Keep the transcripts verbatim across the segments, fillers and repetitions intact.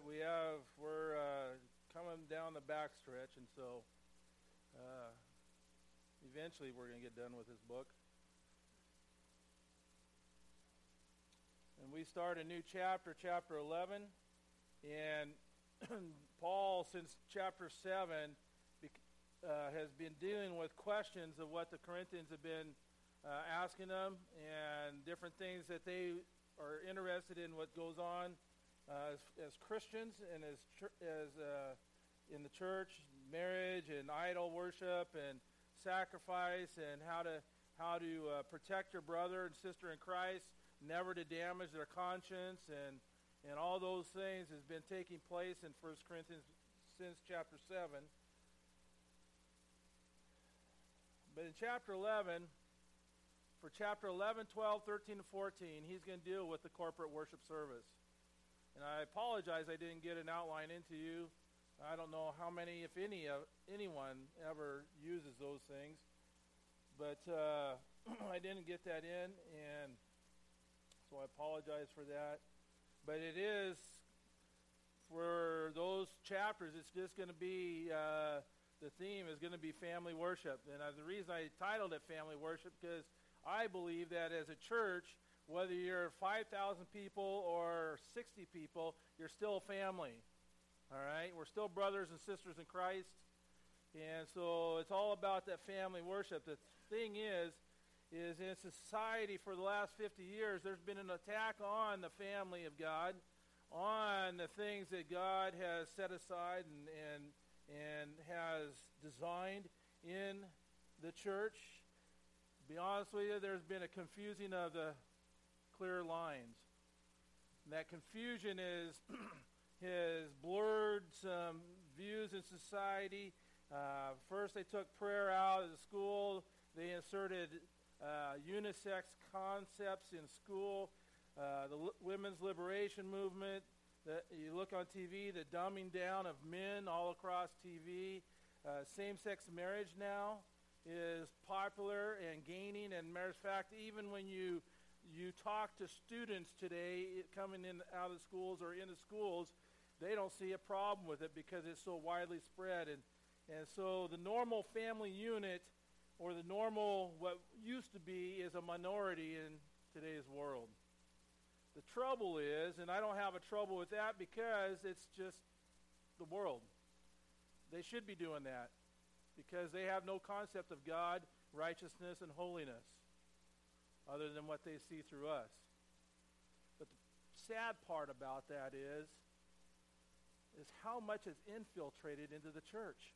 We have, we're uh, coming down the backstretch, and so uh, eventually we're going to get done with this book. And we start a new chapter, chapter eleven, and Paul, since chapter seven, uh, has been dealing with questions of what the Corinthians have been uh, asking them, and different things that they are interested in what goes on uh, as, as Christians and as as uh, in the church, marriage and idol worship and sacrifice, and how to how to uh, protect your brother and sister in Christ, never to damage their conscience, and and all those things has been taking place in First Corinthians since chapter seven. But in chapter eleven, for chapter eleven, twelve, thirteen, and fourteen, he's going to deal with the corporate worship service. And I apologize I didn't get an outline into you. I don't know how many, if any, uh, anyone ever uses those things. But uh, I didn't get that in, and so I apologize for that. But it is, for those chapters, it's just going to be, uh, the theme is going to be family worship. And uh, the reason I titled it Family Worship, because I believe that as a church, whether you're five thousand people or sixty people, you're still a family. All right? We're still brothers and sisters in Christ. And so it's all about that family worship. The thing is, is in society for the last fifty years, there's been an attack on the family of God, on the things that God has set aside and and, and has designed in the church. To be honest with you, there's been a confusing of the clear lines. And that confusion is has blurred some views in society. Uh, first, they took prayer out of the school. They inserted uh, unisex concepts in school. Uh, the l- women's liberation movement. The, you look on T V, the dumbing down of men all across T V. Uh, same-sex marriage now is popular and gaining. And matter of fact, even when you you talk to students today coming in out of schools or into schools, they don't see a problem with it because it's so widely spread. And and so the normal family unit, or the normal, what used to be, is a minority in today's world. The trouble is, and I don't have a trouble with that because it's just the world. They should be doing that because they have no concept of God, righteousness, and holiness other than what they see through us. But the sad part about that is, is how much is infiltrated into the church.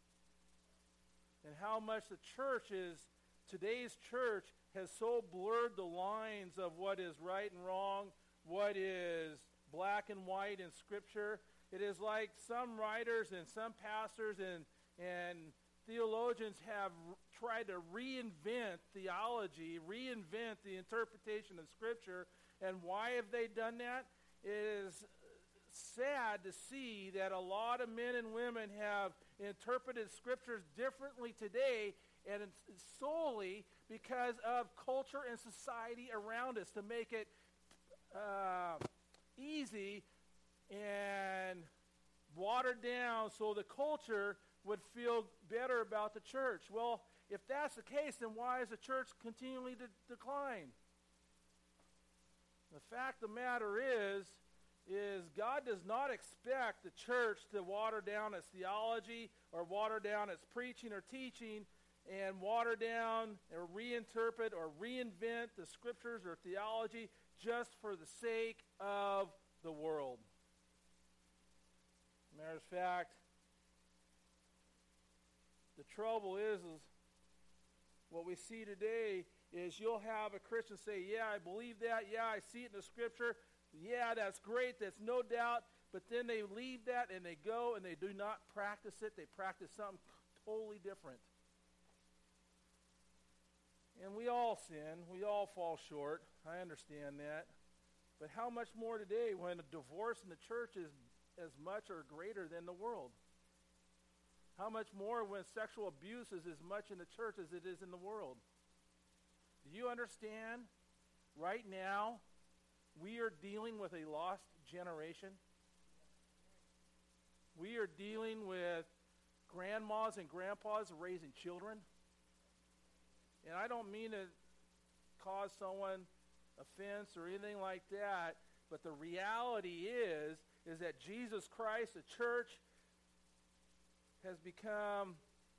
And how much the church is, today's church has so blurred the lines of what is right and wrong, what is black and white in Scripture. It is like some writers and some pastors and, and theologians have r- tried to reinvent theology, reinvent the interpretation of Scripture. And why have they done that? It is sad to see that a lot of men and women have interpreted Scriptures differently today, and it's solely because of culture and society around us to make it uh, easy and watered down so the culture would feel better about the church. Well, if that's the case, then why is the church continually to decline? The fact of the matter is, is God does not expect the church to water down its theology or water down its preaching or teaching and water down or reinterpret or reinvent the Scriptures or theology just for the sake of the world. Matter of fact, the trouble is, is what we see today is you'll have a Christian say, yeah, I believe that, yeah, I see it in the Scripture, yeah, that's great, that's no doubt, but then they leave that and they go and they do not practice it. They practice something totally different. And we all sin. We all fall short. I understand that. But how much more today when a divorce in the church is as much or greater than the world? How much more when sexual abuse is as much in the church as it is in the world? Do you understand? Right now, we are dealing with a lost generation. We are dealing with grandmas and grandpas raising children. And I don't mean to cause someone offense or anything like that, but the reality is, is that Jesus Christ, the church, has become,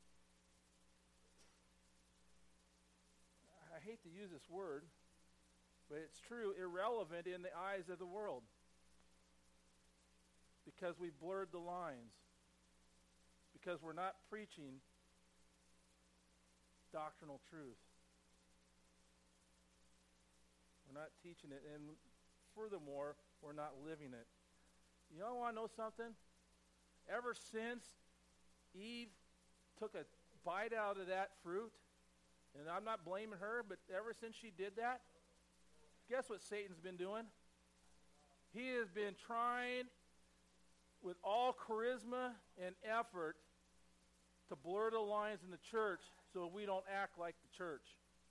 I hate to use this word, but it's true, irrelevant in the eyes of the world. Because we blurred the lines. Because we're not preaching doctrinal truth. We're not teaching it, and furthermore, we're not living it. You all want to know something? Ever since Eve took a bite out of that fruit, and I'm not blaming her, but ever since she did that, guess what Satan's been doing? He has been trying with all charisma and effort to blur the lines in the church so we don't act like the church.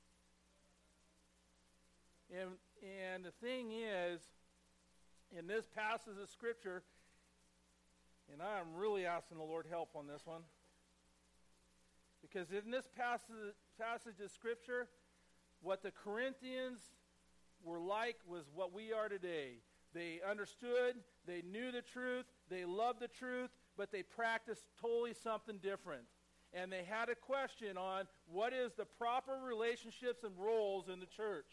And, and the thing is, in this passage of Scripture, and I'm really asking the Lord help on this one, because in this passage, passage of Scripture, what the Corinthians were like was what we are today. They understood, they knew the truth, they loved the truth, but they practiced totally something different. And they had a question on what is the proper relationships and roles in the church.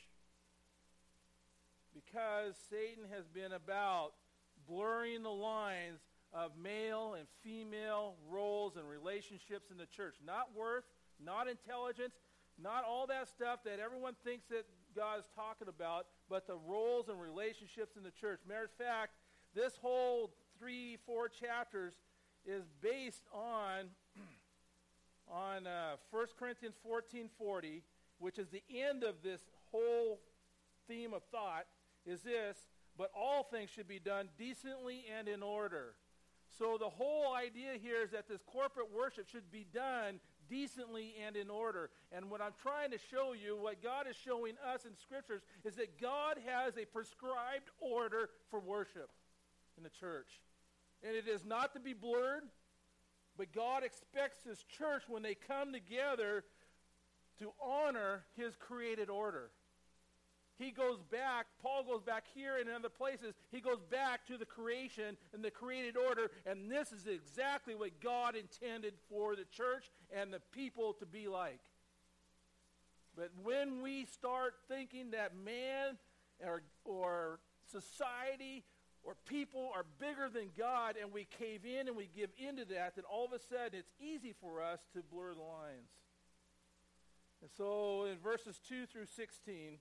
Because Satan has been about blurring the lines of male and female roles and relationships in the church. Not worth, not intelligence, not all that stuff that everyone thinks that God is talking about, but the roles and relationships in the church. Matter of fact, this whole three, four chapters is based on, on uh, First Corinthians fourteen forty, which is the end of this whole theme of thought, is this, but all things should be done decently and in order. So the whole idea here is that this corporate worship should be done decently and in order. And what I'm trying to show you, what God is showing us in Scriptures, is that God has a prescribed order for worship in the church. And it is not to be blurred, but God expects His church, when they come together, to honor His created order. He goes back, Paul goes back here and in other places, he goes back to the creation and the created order, and this is exactly what God intended for the church and the people to be like. But when we start thinking that man or, or society or people are bigger than God, and we cave in and we give into that, then all of a sudden it's easy for us to blur the lines. And so in verses two through sixteen,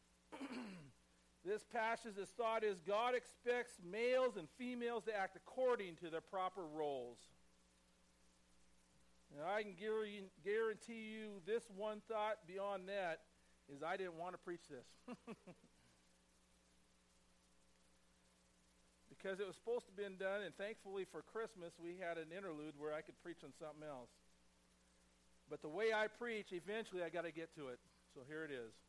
this passage, this thought is, God expects males and females to act according to their proper roles. And I can guarantee you this one thought beyond that is I didn't want to preach this. Because it was supposed to have been done, and thankfully for Christmas we had an interlude where I could preach on something else. But the way I preach, eventually I got to get to it. So here it is.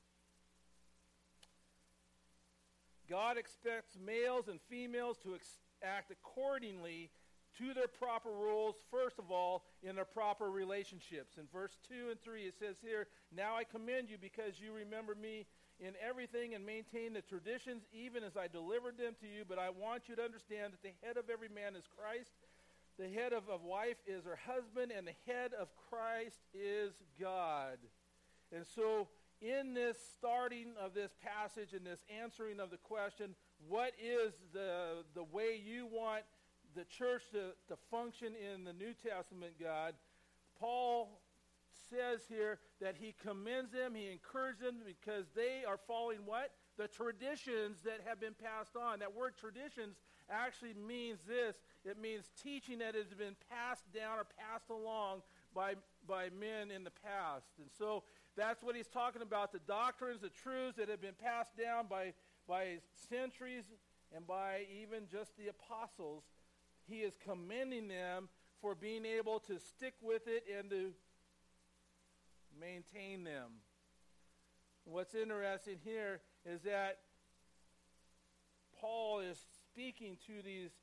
God expects males and females to ex- act accordingly to their proper roles, first of all, in their proper relationships. In verse two and three, it says here, "Now I commend you because you remember me in everything and maintain the traditions even as I delivered them to you. But I want you to understand that the head of every man is Christ. The head of a wife is her husband, and the head of Christ is God." And so in this starting of this passage and this answering of the question, what is the, the way you want the church to, to function in the New Testament, God? Paul says here that he commends them, he encourages them because they are following what? The traditions that have been passed on. That word traditions actually means this. It means teaching that has been passed down or passed along by, by men in the past. And so that's what he's talking about, the doctrines, the truths that have been passed down by, by centuries and by even just the apostles. He is commending them for being able to stick with it and to maintain them. What's interesting here is that Paul is speaking to these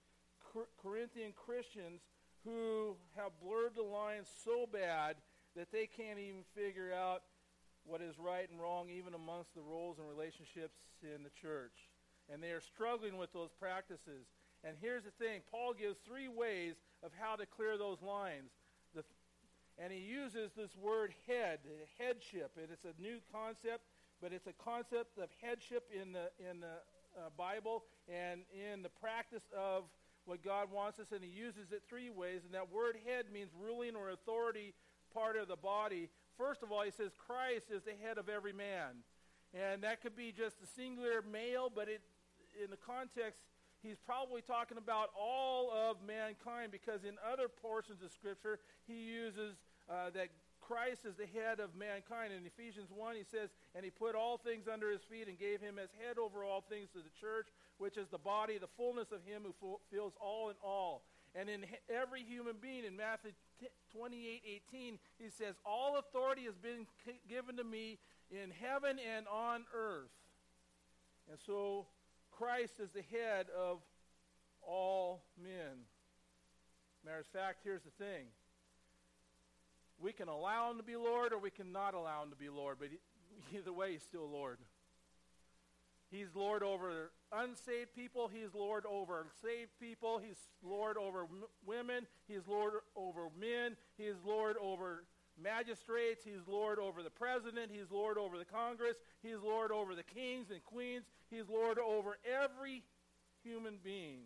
Cor- Corinthian Christians who have blurred the lines so bad that they can't even figure out what is right and wrong even amongst the roles and relationships in the church. And they are struggling with those practices. And here's the thing. Paul gives three ways of how to clear those lines. The, and he uses this word head, headship. And it's a new concept, but it's a concept of headship in the, in the uh, Bible and in the practice of what God wants us. And he uses it three ways. And that word head means ruling or authority part of the body. First of all, he says Christ is the head of every man. And that could be just a singular male, but it, in the context, he's probably talking about all of mankind, because in other portions of Scripture, he uses uh, that Christ is the head of mankind. In Ephesians one, he says, and he put all things under his feet and gave him as head over all things to the church, which is the body, the fullness of him who fills all in all. And in every human being, in Matthew twenty-eight eighteen, he says, all authority has been given to me in heaven and on earth. And so Christ is the head of all men. Matter of fact, here's the thing. We can allow him to be Lord, or we cannot allow him to be Lord, but either way, he's still Lord. He's Lord over unsaved people. He's Lord over saved people. He's Lord over m- women. He's Lord over men. He is Lord over magistrates. He's Lord over the president. He's Lord over the Congress. He's Lord over the kings and queens. He's Lord over every human being.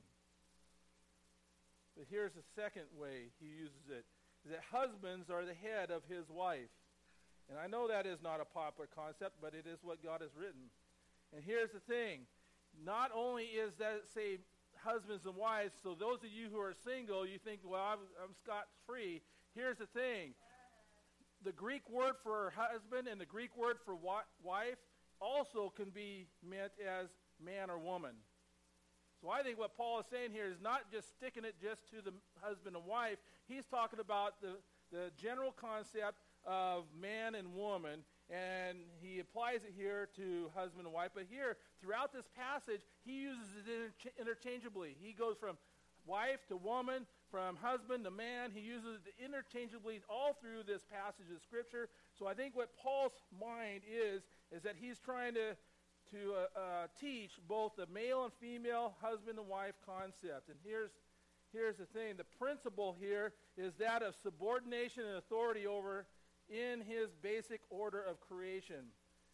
But here's the second way he uses it, is that husbands are the head of his wife. And I know that is not a popular concept, but it is what God has written. And here's the thing. Not only is that, say, husbands and wives, so those of you who are single, you think, well, I'm, I'm scot-free. Here's the thing. The Greek word for husband and the Greek word for wa- wife also can be meant as man or woman. So I think what Paul is saying here is not just sticking it just to the husband and wife. He's talking about the, the general concept of man and woman, and he applies it here to husband and wife. But here, throughout this passage, he uses it inter- interchangeably. He goes from wife to woman, from husband to man. He uses it interchangeably all through this passage of Scripture. So I think what Paul's mind is, is that he's trying to, to uh, uh, teach both the male and female husband and wife concept. And here's, here's the thing. The principle here is that of subordination and authority over in his basic order of creation.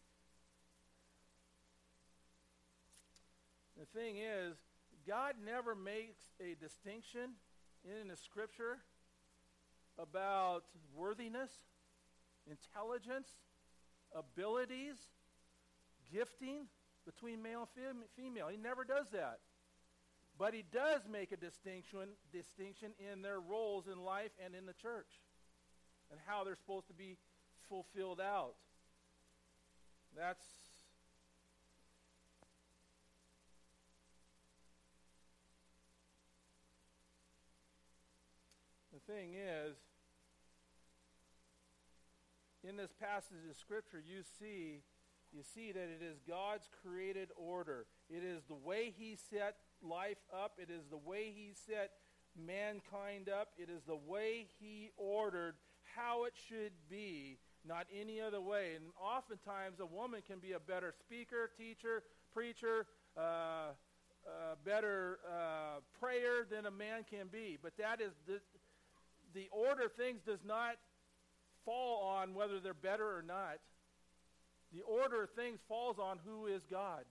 The thing is, God never makes a distinction in the Scripture about worthiness, intelligence, abilities, gifting between male and female. He never does that. But he does make a distinction, distinction in their roles in life and in the church, and how they're supposed to be fulfilled out. That's the thing is, in this passage of Scripture, you see, you see that it is God's created order. It is the way he set life up. It is the way he set mankind up. It is the way he ordered how it should be, not any other way. And oftentimes a woman can be a better speaker, teacher, preacher, uh, uh, better uh, prayer than a man can be. But that is the, the order of things does not fall on whether they're better or not. The order of things falls on who is God.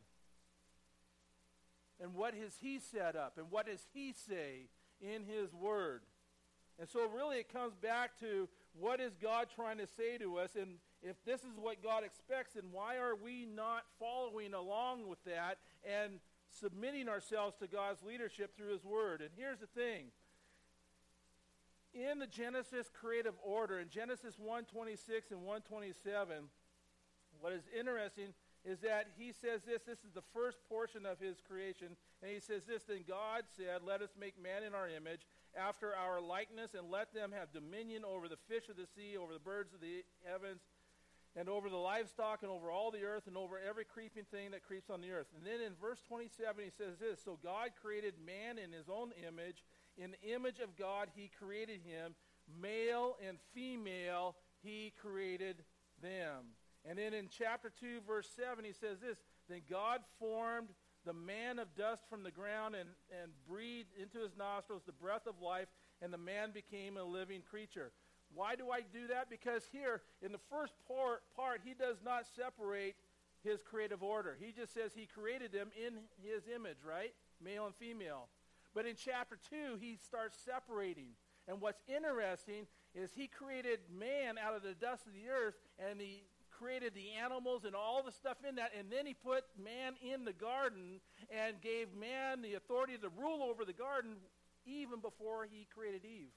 And what has he set up? And what does he say in his word? And so really it comes back to, what is God trying to say to us? And if this is what God expects, then why are we not following along with that and submitting ourselves to God's leadership through his word? And here's the thing. In the Genesis creative order, in Genesis one twenty-six and one twenty-seven, what is interesting is that he says this, this is the first portion of his creation, and he says this, then God said, let us make man in our image, after our likeness, and let them have dominion over the fish of the sea, over the birds of the heavens, and over the livestock and over all the earth and over every creeping thing that creeps on the earth. And then in verse twenty-seven he says this, so God created man in his own image. In the image of God he created him. Male and female he created them. And then in chapter two, verse seven, he says this, then God formed the man of dust from the ground and, and breathed into his nostrils the breath of life, and the man became a living creature. Why do I do that? Because here, in the first part, part, he does not separate his creative order. He just says he created them in his image, right? Male and female. But in chapter two, he starts separating. And what's interesting is he created man out of the dust of the earth, and he created the animals and all the stuff in that, and then he put man in the garden and gave man the authority to rule over the garden even before he created Eve.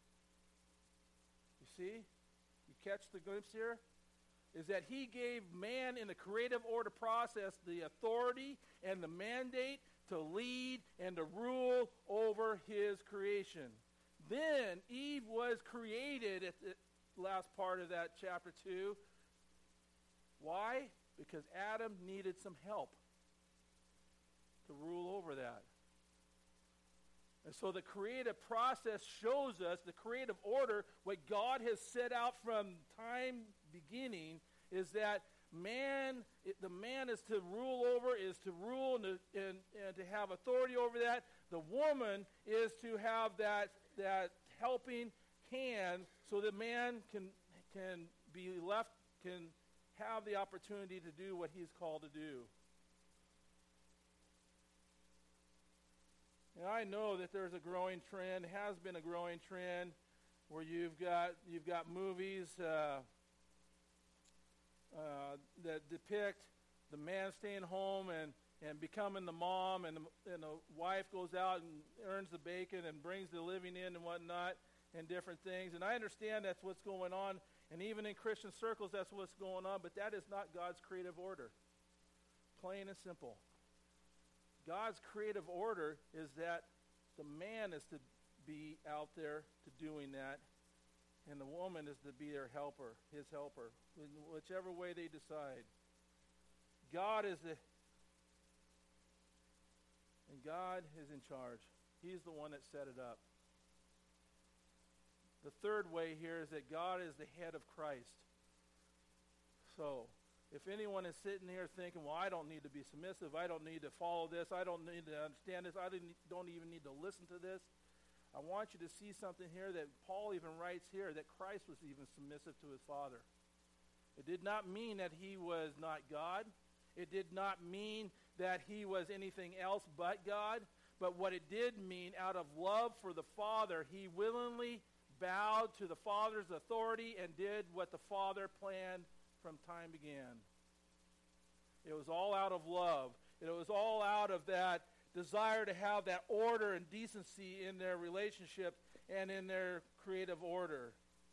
You see? You catch the glimpse here? Is that he gave man in the creative order process the authority and the mandate to lead and to rule over his creation. Then Eve was created at the last part of that chapter two. Why? Because Adam needed some help to rule over that. And so the creative process shows us, the creative order, what God has set out from time beginning, is that man, it, the man is to rule over, is to rule and to, and, and to have authority over that. The woman is to have that, that helping hand so that man can, can be left, can have the opportunity to do what he's called to do. And I know that there's a growing trend, has been a growing trend, where you've got you've got movies uh, uh, that depict the man staying home and, and becoming the mom, and the, and the wife goes out and earns the bacon and brings the living in and whatnot, and different things. And I understand that's what's going on. And even in Christian circles, that's what's going on. But that is not God's creative order. Plain and simple. God's creative order is that the man is to be out there to doing that, and the woman is to be their helper, his helper, in whichever way they decide. God is the, and God is in charge. He's the one that set it up. The third way here is that God is the head of Christ. So, if anyone is sitting here thinking, well, I don't need to be submissive, I don't need to follow this, I don't need to understand this, I don't even need to listen to this, I want you to see something here that Paul even writes here, that Christ was even submissive to his Father. It did not mean that he was not God. It did not mean that he was anything else but God. But what it did mean, out of love for the Father, he willingly bowed to the Father's authority and did what the Father planned from time began. It was all out of love. It was all out of that desire to have that order and decency in their relationship and in their creative order.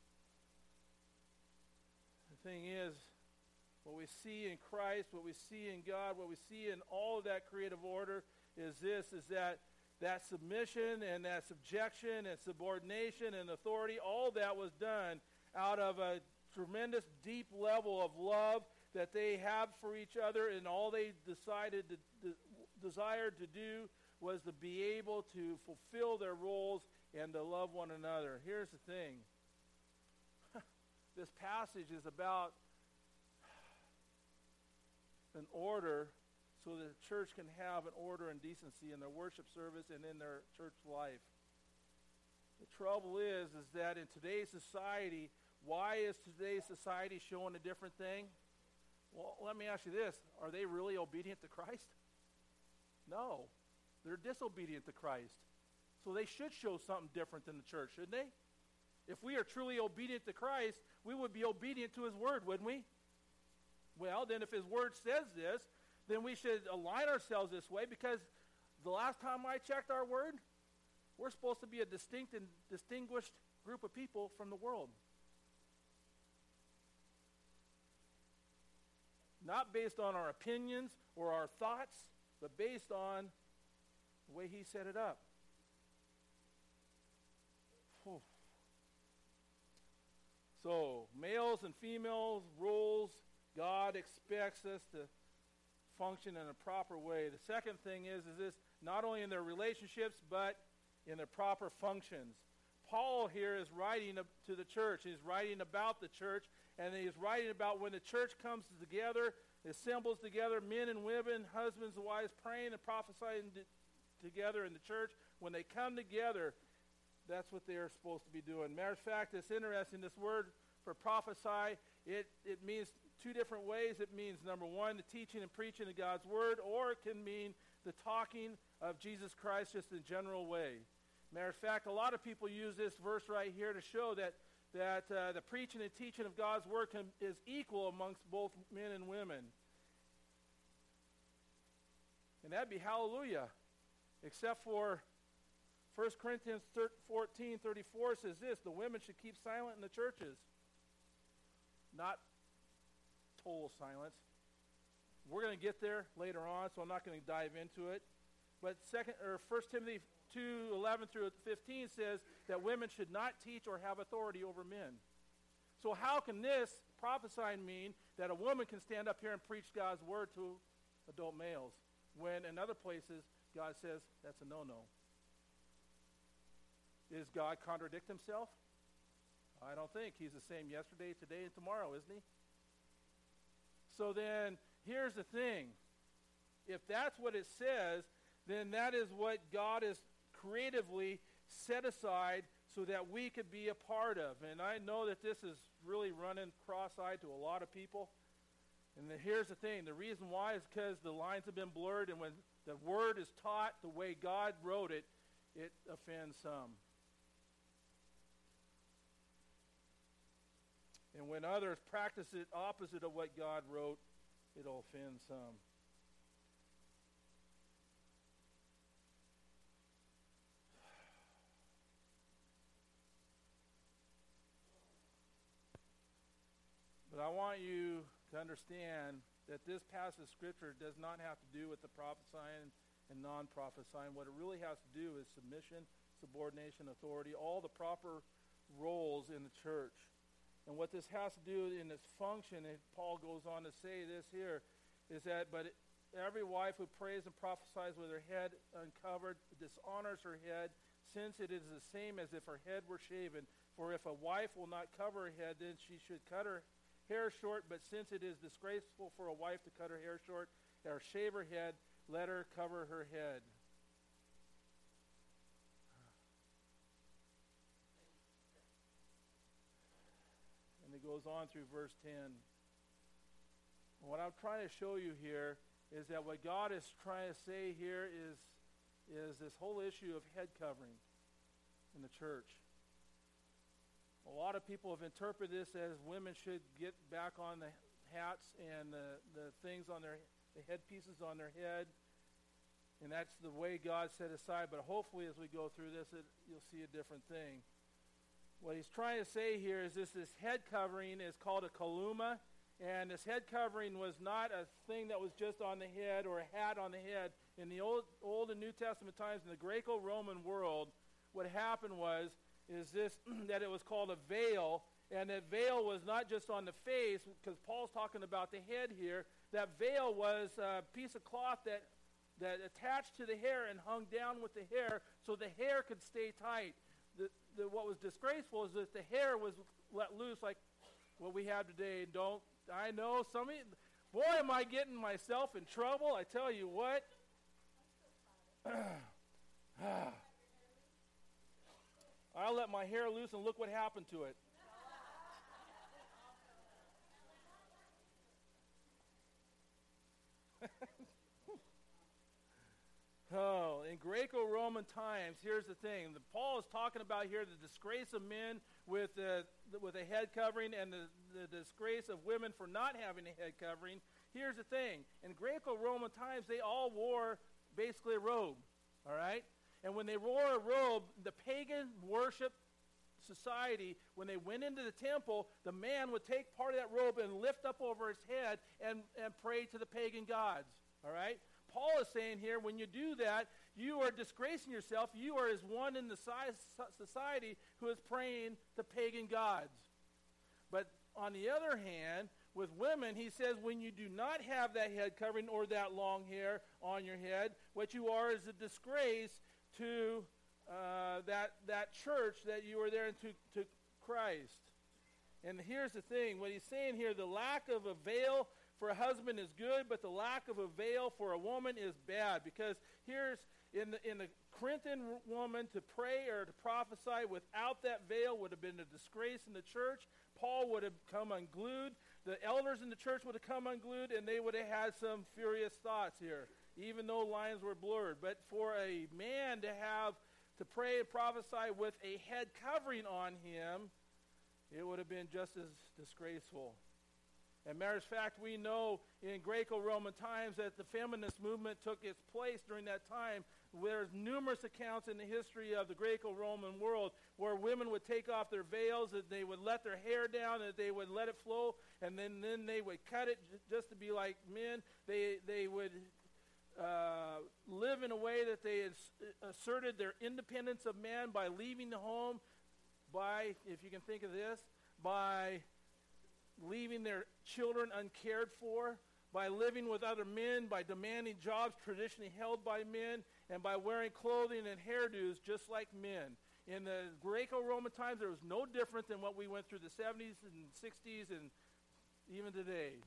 The thing is, what we see in Christ, what we see in God, what we see in all of that creative order is this, is that that submission and that subjection and subordination and authority, all that was done out of a tremendous deep level of love that they have for each other, and all they decided to, to desired to do was to be able to fulfill their roles and to love one another. Here's the thing. This passage is about an order so that the church can have an order and decency in their worship service and in their church life. The trouble is, is that in today's society, why is today's society showing a different thing? Well, let me ask you this. Are they really obedient to Christ? No. They're disobedient to Christ. So they should show something different than the church, shouldn't they? If we are truly obedient to Christ, we would be obedient to his word, wouldn't we? Well, then if his word says this, then we should align ourselves this way, because the last time I checked our word, we're supposed to be a distinct and distinguished group of people from the world. Not based on our opinions or our thoughts, but based on the way he set it up. Whew. So, males and females roles, God expects us to function in a proper way. The second thing is, is this, not only in their relationships, but in their proper functions. Paul here is writing to the church. He's writing about the church, and he's writing about when the church comes together, assembles together, men and women, husbands and wives, praying and prophesying together in the church. When they come together, that's what they're supposed to be doing. Matter of fact, it's interesting, this word for prophesy, it, it means two different ways. It means, number one, the teaching and preaching of God's word, or it can mean the talking of Jesus Christ just in a general way. Matter of fact, a lot of people use this verse right here to show that, that uh, the preaching and teaching of God's word can, is equal amongst both men and women. And that'd be hallelujah, except for First Corinthians fourteen thirty-four says this, the women should keep silent in the churches. Not total silence. We're going to get there later on, so I'm not going to dive into it. But second or First Timothy two eleven through fifteen says that women should not teach or have authority over men. So how can this prophesying mean that a woman can stand up here and preach God's word to adult males, when in other places God says that's a no-no? Does God contradict himself? I don't think. He's the same yesterday, today, and tomorrow, isn't he? So then, here's the thing. If that's what it says, then that is what God has creatively set aside so that we could be a part of. And I know that this is really running cross-eyed to a lot of people. And the, here's the thing. The reason why is because the lines have been blurred, and when the word is taught the way God wrote it, it offends some. And when others practice it opposite of what God wrote, it'll offend some. But I want you to understand that this passage of Scripture does not have to do with the prophesying and non-prophesying. What it really has to do is submission, subordination, authority, all the proper roles in the church. And what this has to do in its function, and Paul goes on to say this here, is that, but it, every wife who prays and prophesies with her head uncovered dishonors her head, since it is the same as if her head were shaven. For if a wife will not cover her head, then she should cut her hair short. But since it is disgraceful for a wife to cut her hair short or shave her head, let her cover her head. It goes on through verse ten. What I'm trying to show you here is that what God is trying to say here is, is this whole issue of head covering in the church. A lot of people have interpreted this as women should get back on the hats and the, the things on their, the headpieces on their head. And that's the way God set aside. But hopefully as we go through this, it, you'll see a different thing. What he's trying to say here is this, this head covering is called a kaluma, and this head covering was not a thing that was just on the head or a hat on the head. In the Old, Old and New Testament times, in the Greco-Roman world, what happened was is this that it was called a veil, and that veil was not just on the face, because Paul's talking about the head here. That veil was a piece of cloth that, that attached to the hair and hung down with the hair so the hair could stay tight. The, the, what was disgraceful is that the hair was let loose like what we have today. Don't I know some of you, boy, am I getting myself in trouble. I tell you what. I let my hair loose and look what happened to it. Oh, in Greco-Roman times, here's the thing. The, Paul is talking about here the disgrace of men with, uh, with a head covering and the, the disgrace of women for not having a head covering. Here's the thing. In Greco-Roman times, they all wore basically a robe, all right? And when they wore a robe, the pagan worship society, when they went into the temple, the man would take part of that robe and lift up over his head and, and pray to the pagan gods, all right? Paul is saying here, when you do that, you are disgracing yourself. You are as one in the society who is praying to pagan gods. on the other hand, with women, he says, when you do not have that head covering or that long hair on your head, what you are is a disgrace to uh, that that church that you were there to, to Christ. And here's the thing. What he's saying here, the lack of a veil for a husband is good, but the lack of a veil for a woman is bad. Because here's, in the, in the Corinthian woman, to pray or to prophesy without that veil would have been a disgrace in the church. Paul would have come unglued. The elders in the church would have come unglued, and they would have had some furious thoughts here, even though lines were blurred. But for a man to have to pray and prophesy with a head covering on him, it would have been just as disgraceful. As a matter of fact, we know in Greco-Roman times that the feminist movement took its place during that time. There's numerous accounts in the history of the Greco-Roman world where women would take off their veils, that they would let their hair down, that they would let it flow, and then, then they would cut it j- just to be like men. They, they would uh, live in a way that they ass- asserted their independence of man by leaving the home, by, if you can think of this, by leaving their children uncared for, by living with other men, by demanding jobs traditionally held by men, and by wearing clothing and hairdos just like men. In the Greco-Roman times, there was no different than what we went through the seventies and sixties and even today.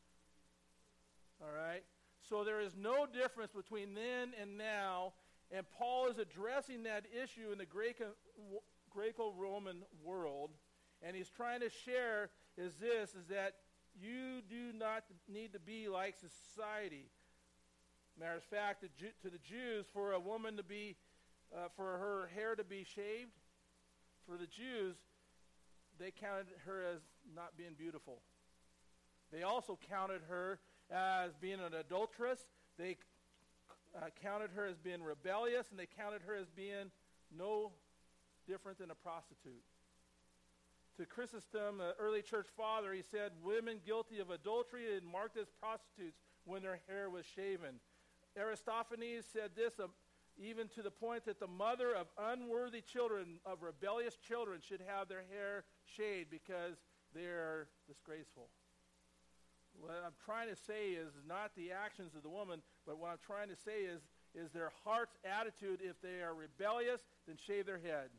All right? So there is no difference between then and now, and Paul is addressing that issue in the Greco, Greco-Roman world, and he's trying to share is this, is that you do not need to be like society. Matter of fact, the Jew, to the Jews, for a woman to be, uh, for her hair to be shaved, for the Jews, they counted her as not being beautiful. They also counted her as being an adulteress. They uh, counted her as being rebellious, and they counted her as being no different than a prostitute. To Chrysostom, the early church father, he said, women guilty of adultery and marked as prostitutes when their hair was shaven. Aristophanes said this, um, even to the point that the mother of unworthy children, of rebellious children, should have their hair shaved because they are disgraceful. What I'm trying to say is not the actions of the woman, but what I'm trying to say is, is their heart's attitude. If they are rebellious, then shave their head.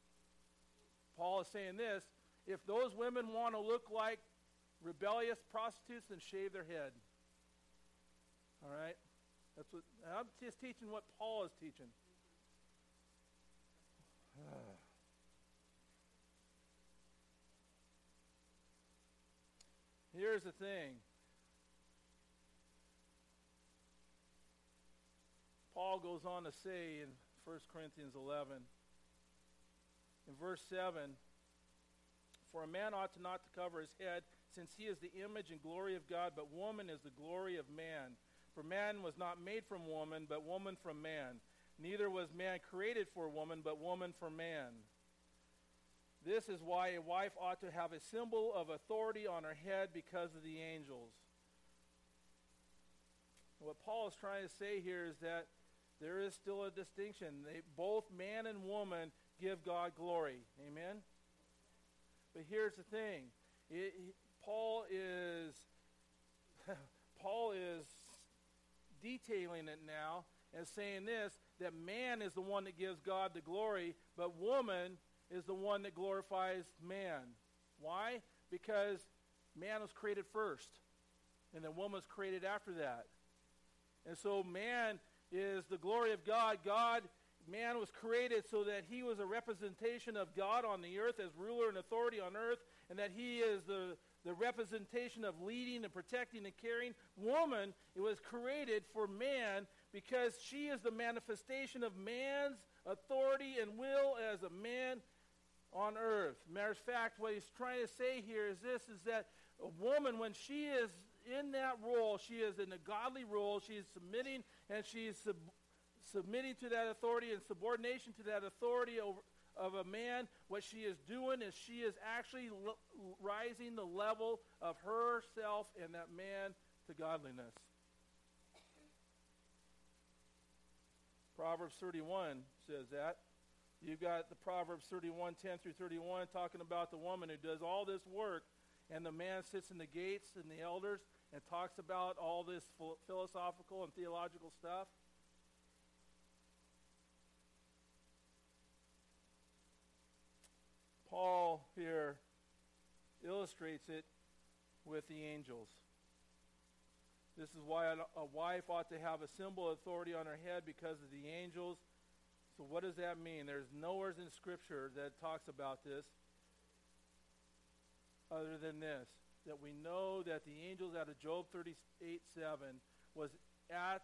Paul is saying this, if those women want to look like rebellious prostitutes, then shave their head. All right? That's what I'm just teaching what Paul is teaching. Here's the thing. Paul goes on to say in First Corinthians eleven, in verse seven, for a man ought to not to cover his head, since he is the image and glory of God, but woman is the glory of man. For man was not made from woman, but woman from man. Neither was man created for woman, but woman for man. This is why a wife ought to have a symbol of authority on her head because of the angels. What Paul is trying to say here is that there is still a distinction. They, both man and woman give God glory. Amen? But here's the thing. It, he, Paul is Paul is detailing it now and saying this, that man is the one that gives God the glory, but woman is the one that glorifies man. Why? Because man was created first, and then woman was created after that. And so man is the glory of God. God, man was created so that he was a representation of God on the earth as ruler and authority on earth, and that he is the, the representation of leading and protecting and caring. Woman, it was created for man because she is the manifestation of man's authority and will as a man on earth. Matter of fact, what he's trying to say here is this, is that a woman, when she is in that role, she is in a godly role, she is submitting, and she is sub- submitting to that authority and subordination to that authority over, of a man. What she is doing is she is actually l- rising the level of herself and that man to godliness. Proverbs thirty-one says that. You've got the Proverbs thirty-one, ten through thirty-one, talking about the woman who does all this work, and the man sits in the gates and the elders and talks about all this ph- philosophical and theological stuff. Paul here illustrates it with the angels. This is why a wife ought to have a symbol of authority on her head, because of the angels. So what does that mean? There's nowhere in Scripture that talks about this other than this, that we know that the angels out of Job thirty-eight seven was at,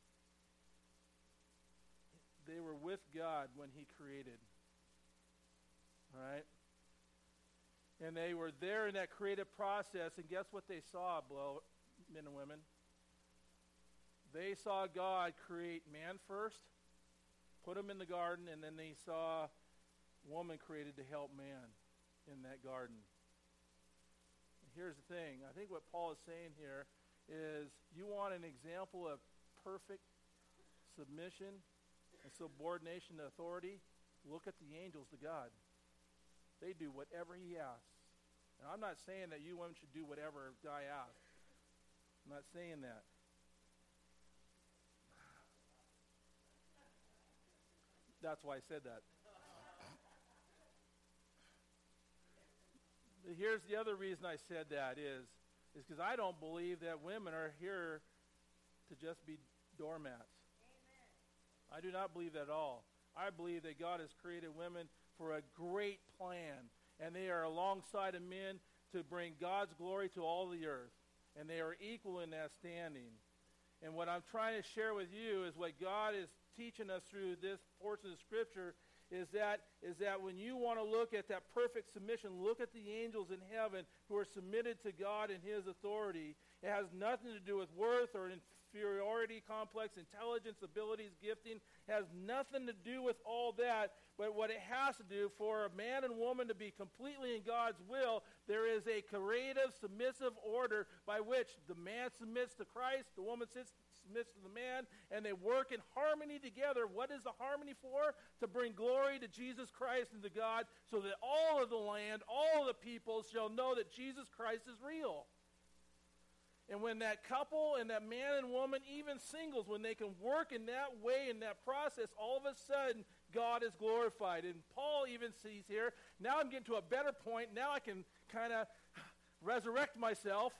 they were with God when he created. All right? And they were there in that creative process, and guess what they saw, blow, men and women? They saw God create man first, put him in the garden, and then they saw woman created to help man in that garden. And here's the thing. I think what Paul is saying here is, you want an example of perfect submission and subordination to authority? Look at the angels to God. They do whatever he asks. And I'm not saying that you women should do whatever a guy asks. I'm not saying that. That's why I said that. Here's the other reason I said that is, is because I don't believe that women are here to just be doormats. Amen. I do not believe that at all. I believe that God has created women for a great plan, and they are alongside of men to bring God's glory to all the earth, and they are equal in that standing. And what I'm trying to share with you is what God is teaching us through this portion of Scripture is that is that when you want to look at that perfect submission, look at the angels in heaven who are submitted to God and his authority. It has nothing to do with worth or inferiority complex, intelligence, abilities, gifting. It has nothing to do with all that. But what it has to do, for a man and woman to be completely in God's will, there is a creative, submissive order by which the man submits to Christ, the woman sits, submits to the man, and they work in harmony together. What is the harmony for? To bring glory to Jesus Christ and to God, so that all of the land, all of the people shall know that Jesus Christ is real. And when that couple and that man and woman, even singles, when they can work in that way, in that process, all of a sudden, God is glorified. And Paul even sees here, now I'm getting to a better point. Now I can kind of resurrect myself.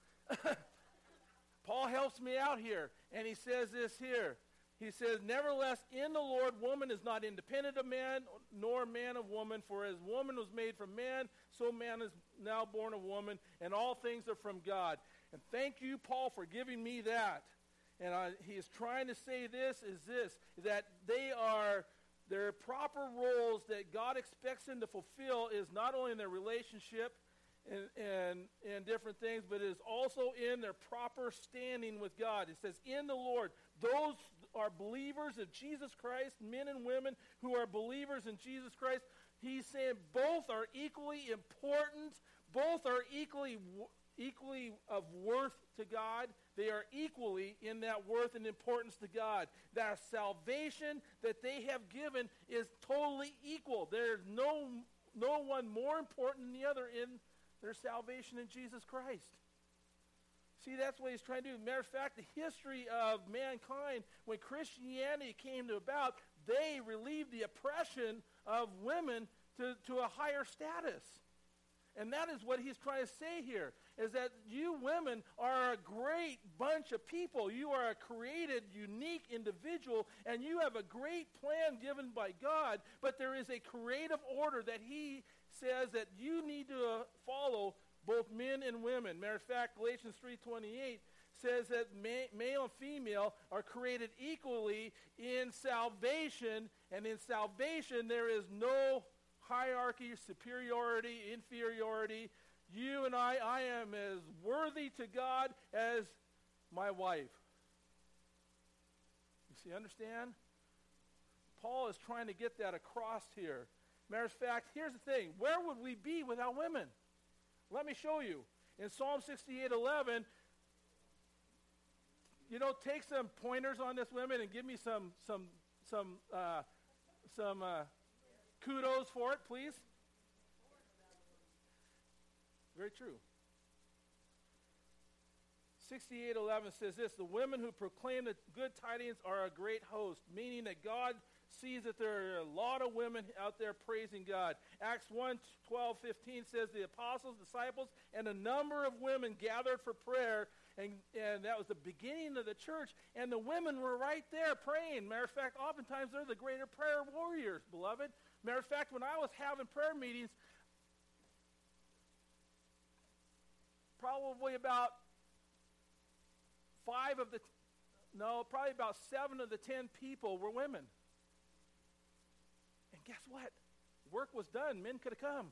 Paul helps me out here. And he says this here. He says, nevertheless, in the Lord, woman is not independent of man, nor man of woman. For as woman was made from man, so man is now born of woman. And all things are from God. And thank you, Paul, for giving me that. And I, he is trying to say this is this, that they are, their proper roles that God expects them to fulfill is not only in their relationship and, and, and different things, but it is also in their proper standing with God. It says, in the Lord, those are believers of Jesus Christ, men and women who are believers in Jesus Christ. He's saying both are equally important, both are equally equally of worth to God. They are equally in that worth and importance to God. That salvation that they have given is totally equal. There's no, no one more important than the other in their salvation in Jesus Christ. See, that's what he's trying to do. Matter of fact, the history of mankind, when Christianity came to about, they relieved the oppression of women to, to a higher status. And that is what he's trying to say here, is that you women are a great bunch of people. You are a created, unique individual, and you have a great plan given by God, but there is a creative order that he says that you need to uh, follow, both men and women. Matter of fact, Galatians three twenty-eight says that ma- male and female are created equally in salvation, and in salvation there is no hierarchy, superiority, inferiority. You and I, I am as worthy to God as my wife. You see, understand? Paul is trying to get that across here. Matter of fact, here's the thing. Where would we be without women? Let me show you. In Psalm sixty-eight eleven, you know, take some pointers on this, women, and give me some some some uh, some uh, kudos for it, please. Very true. sixty-eight eleven says this, the women who proclaim the good tidings are a great host, meaning that God sees that there are a lot of women out there praising God. Acts one twelve fifteen says the apostles, disciples, and a number of women gathered for prayer, and, and that was the beginning of the church, and the women were right there praying. Matter of fact, oftentimes they're the greater prayer warriors, beloved. Matter of fact, when I was having prayer meetings, probably about five of the, no, probably about seven of the ten people were women. And guess what? Work was done. Men could have come.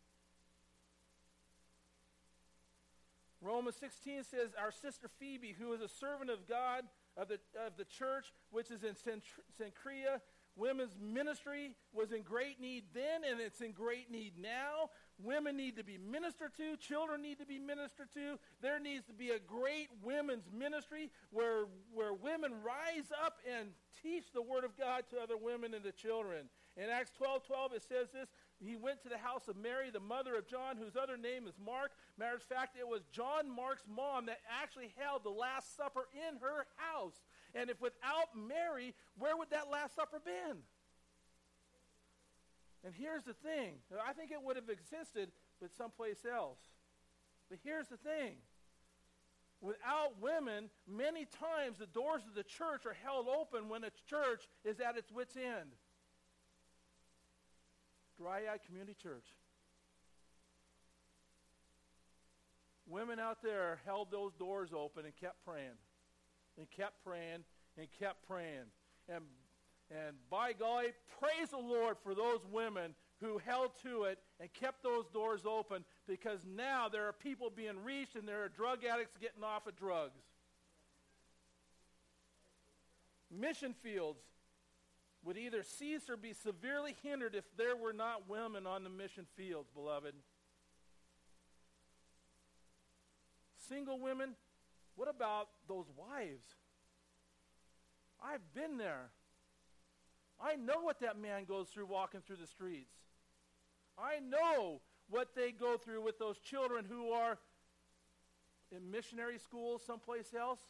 Romans sixteen says, our sister Phoebe, who is a servant of God, of the, of the church, which is in Cenchrea, women's ministry was in great need then, and it's in great need now. Women need to be ministered to. Children need to be ministered to. There needs to be a great women's ministry where, where women rise up and teach the word of God to other women and to children. In Acts twelve twelve, it says this, he went to the house of Mary, the mother of John, whose other name is Mark. Matter of fact, it was John Mark's mom that actually held the Last Supper in her house. And if without Mary, where would that Last Supper been? And here's the thing. I think it would have existed, but someplace else. But here's the thing. Without women, many times the doors of the church are held open when a church is at its wit's end. Dry-eyed Community Church. Women out there held those doors open and kept praying. And kept praying and kept praying. And, and by golly, praise the Lord for those women who held to it and kept those doors open, because now there are people being reached and there are drug addicts getting off of drugs. Mission fields would either cease or be severely hindered if there were not women on the mission fields, beloved. Single women, what about those wives? I've been there. I know what that man goes through walking through the streets. I know what they go through with those children who are in missionary schools someplace else.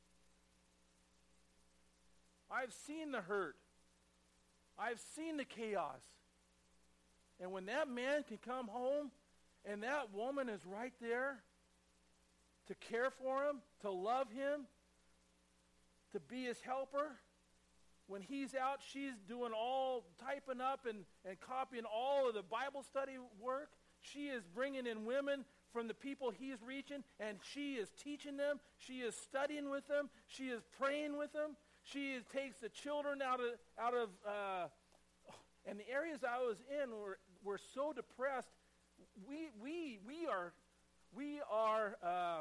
I've seen the hurt. I've seen the chaos. And when that man can come home and that woman is right there to care for him, to love him, to be his helper, when he's out, she's doing all, typing up and, and copying all of the Bible study work. She is bringing in women from the people he's reaching, and she is teaching them. She is studying with them. She is praying with them. She is, takes the children out of, out of uh, and the areas I was in were, were so depressed. We, we, we are, we are, uh,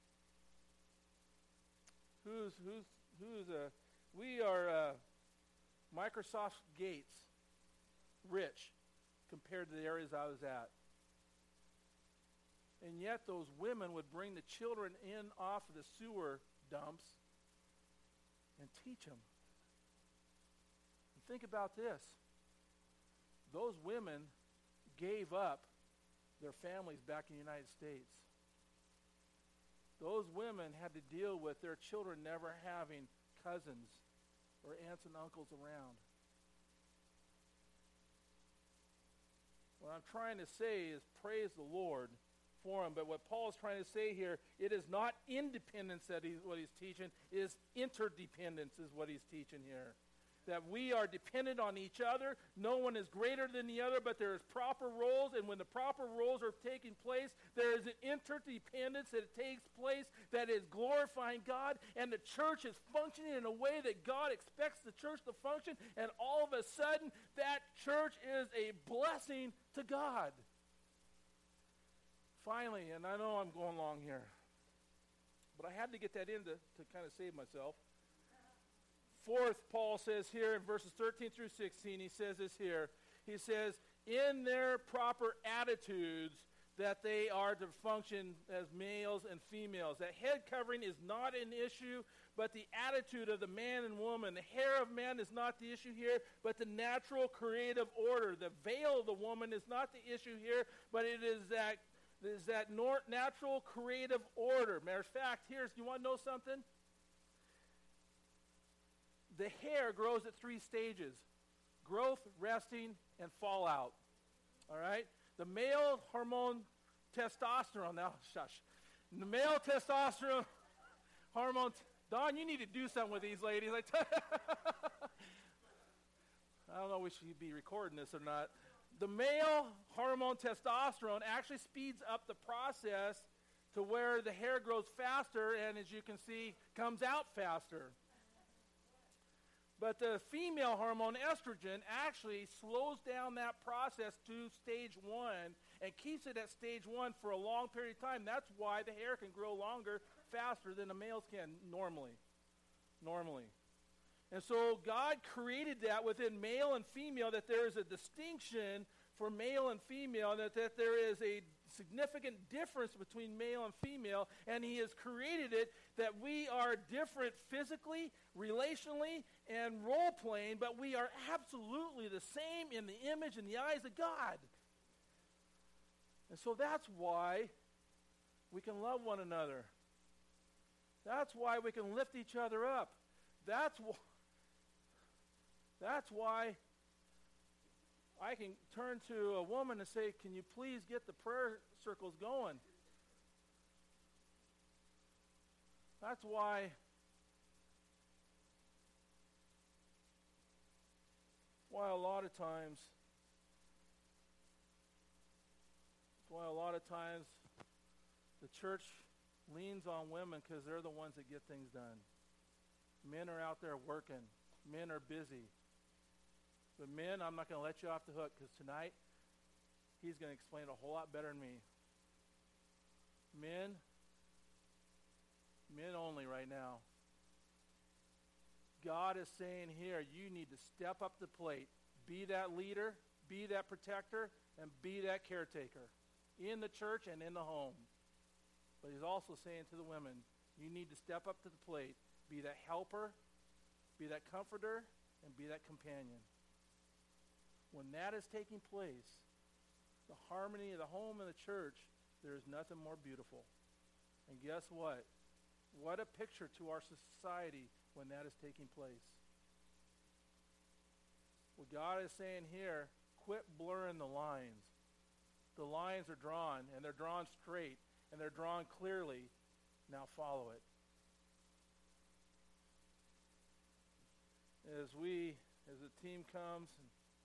who's, who's, who's, uh, we are, uh, Microsoft Gates rich compared to the areas I was at. And yet those women would bring the children in off of the sewer dumps and teach them. And think about this. Those women gave up their families back in the United States. Those women had to deal with their children never having cousins or aunts and uncles around. What I'm trying to say is praise the Lord for him. But what Paul is trying to say here, it is not independence that he's what he's teaching, it is interdependence is what he's teaching here. That we are dependent on each other. No one is greater than the other, but there is proper roles, and when the proper roles are taking place, there is an interdependence that takes place that is glorifying God, and the church is functioning in a way that God expects the church to function, and all of a sudden, that church is a blessing to God. Finally, and I know I'm going long here, but I had to get that in to, to kind of save myself. Fourth, Paul says here in verses thirteen through sixteen, he says this here. He says, in their proper attitudes, that they are to function as males and females. That head covering is not an issue, but the attitude of the man and woman. The hair of man is not the issue here, but the natural creative order. The veil of the woman is not the issue here, but it is that There's that nor- natural creative order. Matter of fact, here's, you want to know something? The hair grows at three stages: growth, resting, and fallout. All right? The male hormone testosterone, now, shush. The male testosterone hormone, Don, you need to do something with these ladies. I, tell I don't know if we should be recording this or not. The male hormone testosterone actually speeds up the process to where the hair grows faster and, as you can see, comes out faster. But the female hormone estrogen actually slows down that process to stage one and keeps it at stage one for a long period of time. That's why the hair can grow longer, faster than the males can normally. Normally. And so God created that within male and female, that there is a distinction for male and female, that, that there is a significant difference between male and female, and he has created it that we are different physically, relationally, and role-playing, but we are absolutely the same in the image and the eyes of God. And so that's why we can love one another. That's why we can lift each other up. That's why, that's why I can turn to a woman and say, can you please get the prayer circles going? That's why why a lot of times that's why a lot of times the church leans on women, because they're the ones that get things done. Men are out there working. Men are busy. But men, I'm not going to let you off the hook, because tonight he's going to explain it a whole lot better than me. Men, men only right now. God is saying here, you need to step up the plate. Be that leader, be that protector, and be that caretaker in the church and in the home. But he's also saying to the women, you need to step up to the plate. Be that helper, be that comforter, and be that companion. When that is taking place, the harmony of the home and the church, there is nothing more beautiful. And guess what? What a picture to our society when that is taking place. What God is saying here, quit blurring the lines. The lines are drawn, and they're drawn straight, and they're drawn clearly. Now follow it. As we, as the team comes, and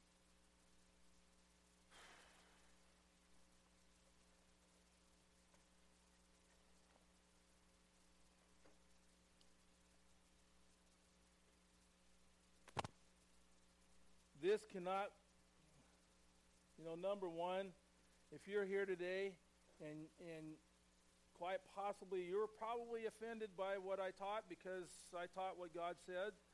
this cannot, you know, number one, if you're here today and and quite possibly you're probably offended by what I taught, because I taught what God said.